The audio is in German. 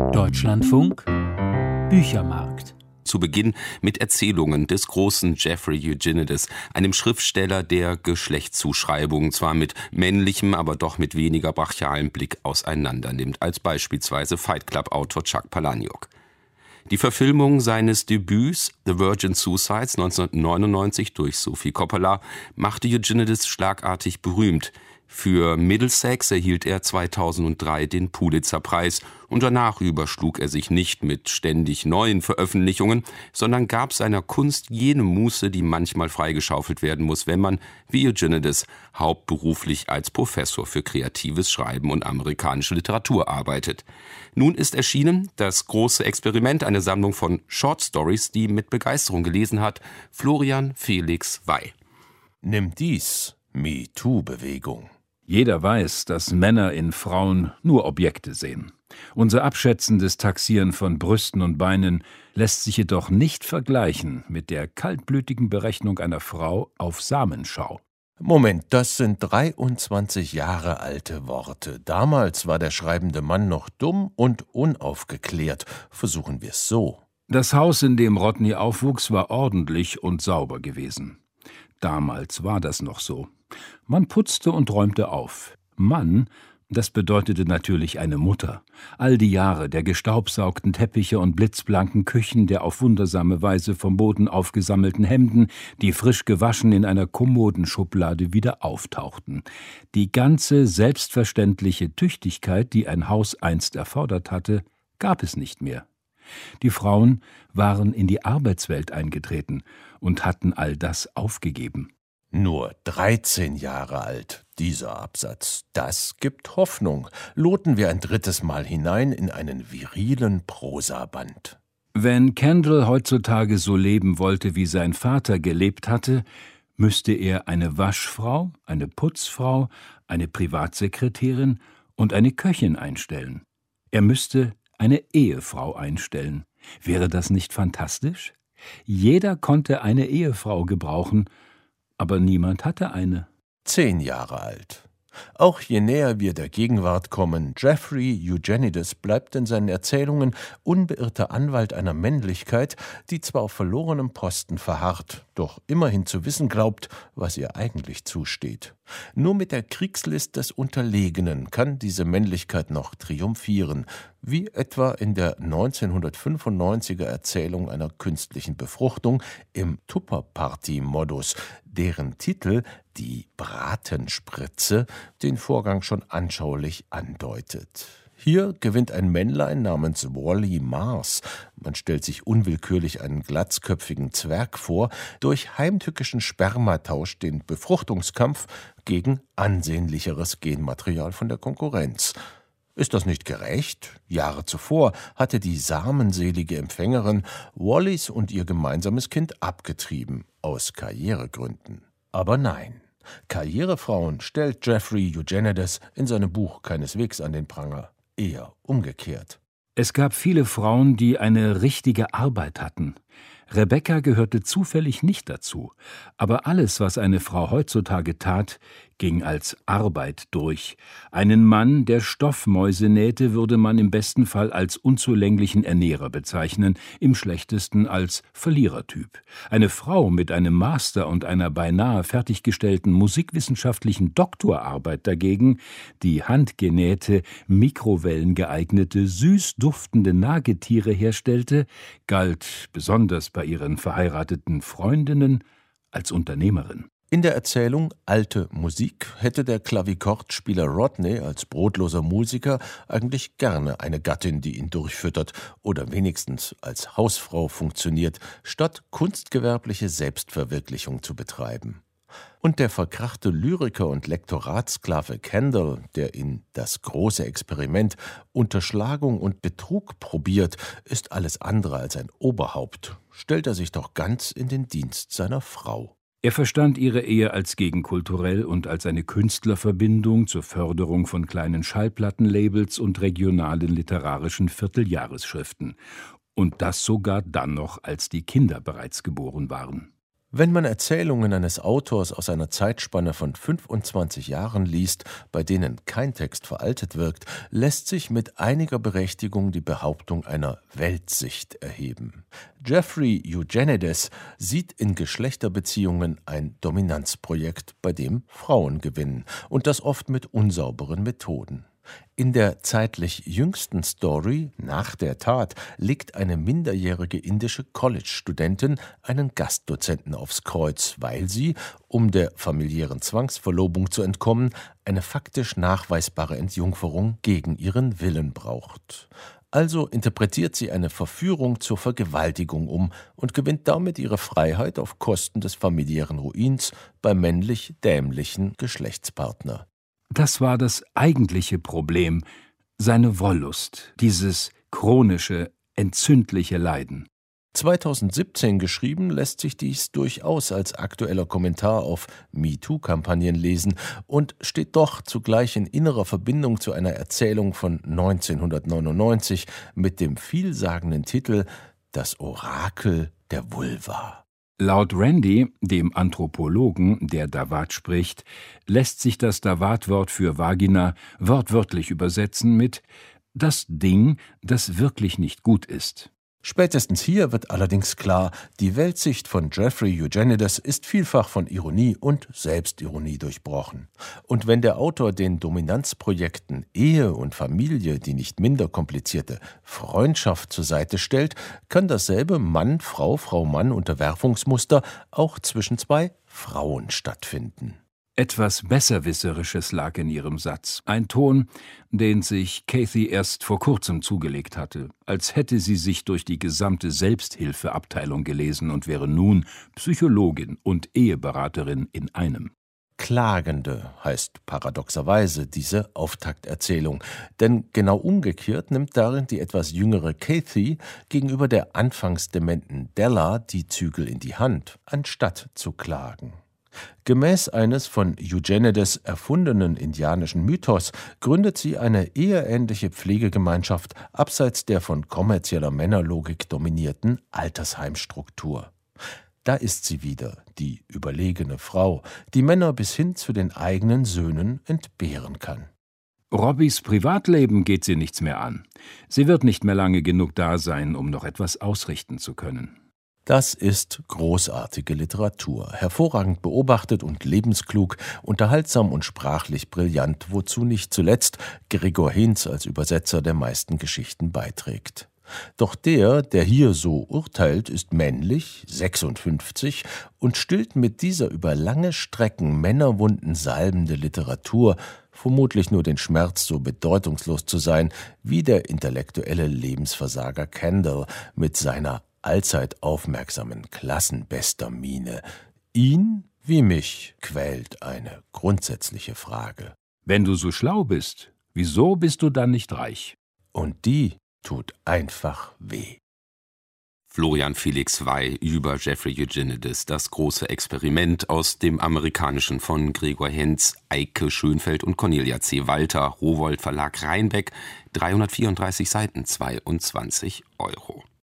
Deutschlandfunk Büchermarkt. Zu Beginn mit Erzählungen des großen Jeffrey Eugenides, einem Schriftsteller, der Geschlechtszuschreibungen zwar mit männlichem, aber doch mit weniger brachialem Blick auseinandernimmt, als beispielsweise Fight Club-Autor Chuck Palahniuk. Die Verfilmung seines Debüts The Virgin Suicides 1999 durch Sofie Coppola machte Eugenides schlagartig berühmt. Für Middlesex erhielt er 2003 den Pulitzer-Preis und danach überschlug er sich nicht mit ständig neuen Veröffentlichungen, sondern gab seiner Kunst jene Muße, die manchmal freigeschaufelt werden muss, wenn man, wie Eugenides, hauptberuflich als Professor für kreatives Schreiben und amerikanische Literatur arbeitet. Nun ist erschienen das große Experiment, eine Sammlung von Short Stories, die mit Begeisterung gelesen hat, Florian Felix Wey. Nimm dies, MeToo-Bewegung. Jeder weiß, dass Männer in Frauen nur Objekte sehen. Unser abschätzendes Taxieren von Brüsten und Beinen lässt sich jedoch nicht vergleichen mit der kaltblütigen Berechnung einer Frau auf Samenschau. Moment, das sind 23 Jahre alte Worte. Damals war der schreibende Mann noch dumm und unaufgeklärt. Versuchen wir es so. Das Haus, in dem Rodney aufwuchs, war ordentlich und sauber gewesen. Damals war das noch so. Man putzte und räumte auf. Mann, das bedeutete natürlich eine Mutter. All die Jahre der gestaubsaugten Teppiche und blitzblanken Küchen, der auf wundersame Weise vom Boden aufgesammelten Hemden, die frisch gewaschen in einer Kommodenschublade wieder auftauchten. Die ganze selbstverständliche Tüchtigkeit, die ein Haus einst erfordert hatte, gab es nicht mehr. Die Frauen waren in die Arbeitswelt eingetreten und hatten all das aufgegeben. Nur 13 Jahre alt, dieser Absatz. Das gibt Hoffnung. Loten wir ein drittes Mal hinein in einen virilen Prosaband. Wenn Kendall heutzutage so leben wollte, wie sein Vater gelebt hatte, müsste er eine Waschfrau, eine Putzfrau, eine Privatsekretärin und eine Köchin einstellen. Er müsste eine Ehefrau einstellen. Wäre das nicht fantastisch? Jeder konnte eine Ehefrau gebrauchen, aber niemand hatte eine. 10 Jahre alt. Auch je näher wir der Gegenwart kommen, Jeffrey Eugenides bleibt in seinen Erzählungen unbeirrter Anwalt einer Männlichkeit, die zwar auf verlorenem Posten verharrt, doch immerhin zu wissen glaubt, was ihr eigentlich zusteht. Nur mit der Kriegslist des Unterlegenen kann diese Männlichkeit noch triumphieren, wie etwa in der 1995er Erzählung einer künstlichen Befruchtung im Tupper-Party-Modus, deren Titel »Die Bratenspritze« den Vorgang schon anschaulich andeutet. Hier gewinnt ein Männlein namens Wally Mars, man stellt sich unwillkürlich einen glatzköpfigen Zwerg vor, durch heimtückischen Spermatausch den Befruchtungskampf gegen ansehnlicheres Genmaterial von der Konkurrenz. Ist das nicht gerecht? Jahre zuvor hatte die samenselige Empfängerin Wallys und ihr gemeinsames Kind abgetrieben, aus Karrieregründen. Aber nein, Karrierefrauen stellt Jeffrey Eugenides in seinem Buch keineswegs an den Pranger, eher umgekehrt. Es gab viele Frauen, die eine richtige Arbeit hatten. Rebecca gehörte zufällig nicht dazu, aber alles, was eine Frau heutzutage tat, ging als Arbeit durch. Einen Mann, der Stoffmäuse nähte, würde man im besten Fall als unzulänglichen Ernährer bezeichnen, im schlechtesten als Verlierertyp. Eine Frau mit einem Master und einer beinahe fertiggestellten musikwissenschaftlichen Doktorarbeit dagegen, die handgenähte, mikrowellengeeignete, süß duftende Nagetiere herstellte, galt besonders bei ihren verheirateten Freundinnen als Unternehmerin. In der Erzählung »Alte Musik« hätte der Klavichordspieler Rodney als brotloser Musiker eigentlich gerne eine Gattin, die ihn durchfüttert oder wenigstens als Hausfrau funktioniert, statt kunstgewerbliche Selbstverwirklichung zu betreiben. Und der verkrachte Lyriker und Lektoratssklave Kendall, der in »Das große Experiment« Unterschlagung und Betrug probiert, ist alles andere als ein Oberhaupt. Stellt er sich doch ganz in den Dienst seiner Frau. Er verstand ihre Ehe als gegenkulturell und als eine Künstlerverbindung zur Förderung von kleinen Schallplattenlabels und regionalen literarischen Vierteljahresschriften. Und das sogar dann noch, als die Kinder bereits geboren waren. Wenn man Erzählungen eines Autors aus einer Zeitspanne von 25 Jahren liest, bei denen kein Text veraltet wirkt, lässt sich mit einiger Berechtigung die Behauptung einer Weltsicht erheben. Jeffrey Eugenides sieht in Geschlechterbeziehungen ein Dominanzprojekt, bei dem Frauen gewinnen, und das oft mit unsauberen Methoden. In der zeitlich jüngsten Story, Nach der Tat, legt eine minderjährige indische College-Studentin einen Gastdozenten aufs Kreuz, weil sie, um der familiären Zwangsverlobung zu entkommen, eine faktisch nachweisbare Entjungferung gegen ihren Willen braucht. Also interpretiert sie eine Verführung zur Vergewaltigung um und gewinnt damit ihre Freiheit auf Kosten des familiären Ruins beim männlich dämlichen Geschlechtspartner. Das war das eigentliche Problem, seine Wollust, dieses chronische, entzündliche Leiden. 2017 geschrieben, lässt sich dies durchaus als aktueller Kommentar auf MeToo-Kampagnen lesen und steht doch zugleich in innerer Verbindung zu einer Erzählung von 1999 mit dem vielsagenden Titel »Das Orakel der Vulva«. Laut Randi, dem Anthropologen, der Dawat spricht, lässt sich das Dawat-Wort für Vagina wortwörtlich übersetzen mit »das Ding, das wirklich nicht gut ist«. Spätestens hier wird allerdings klar, die Weltsicht von Jeffrey Eugenides ist vielfach von Ironie und Selbstironie durchbrochen. Und wenn der Autor den Dominanzprojekten Ehe und Familie die nicht minder komplizierte Freundschaft zur Seite stellt, kann dasselbe Mann-Frau, Frau-Mann-Unterwerfungsmuster auch zwischen zwei Frauen stattfinden. Etwas Besserwisserisches lag in ihrem Satz. Ein Ton, den sich Cathy erst vor kurzem zugelegt hatte, als hätte sie sich durch die gesamte Selbsthilfeabteilung gelesen und wäre nun Psychologin und Eheberaterin in einem. Klagende heißt paradoxerweise diese Auftakterzählung, denn genau umgekehrt nimmt darin die etwas jüngere Cathy gegenüber der anfangs dementen Della die Zügel in die Hand, anstatt zu klagen. Gemäß eines von Eugenides erfundenen indianischen Mythos gründet sie eine eheähnliche Pflegegemeinschaft abseits der von kommerzieller Männerlogik dominierten Altersheimstruktur. Da ist sie wieder, die überlegene Frau, die Männer bis hin zu den eigenen Söhnen entbehren kann. Robbys Privatleben geht sie nichts mehr an. Sie wird nicht mehr lange genug da sein, um noch etwas ausrichten zu können. Das ist großartige Literatur, hervorragend beobachtet und lebensklug, unterhaltsam und sprachlich brillant, wozu nicht zuletzt Gregor Hinz als Übersetzer der meisten Geschichten beiträgt. Doch der hier so urteilt, ist männlich, 56 und stillt mit dieser über lange Strecken Männerwunden salbende Literatur vermutlich nur den Schmerz, so bedeutungslos zu sein wie der intellektuelle Lebensversager Kendall mit seiner allzeit aufmerksamen Klassenbester-Miene. Ihn, wie mich, quält eine grundsätzliche Frage. Wenn du so schlau bist, wieso bist du dann nicht reich? Und die tut einfach weh. Florian Felix Wey über Jeffrey Eugenides, das große Experiment aus dem amerikanischen von Gregor Hinz, Eike Schönfeld und Cornelia C. Walter, Rowohlt Verlag Rheinbeck, 334 Seiten, 22 €.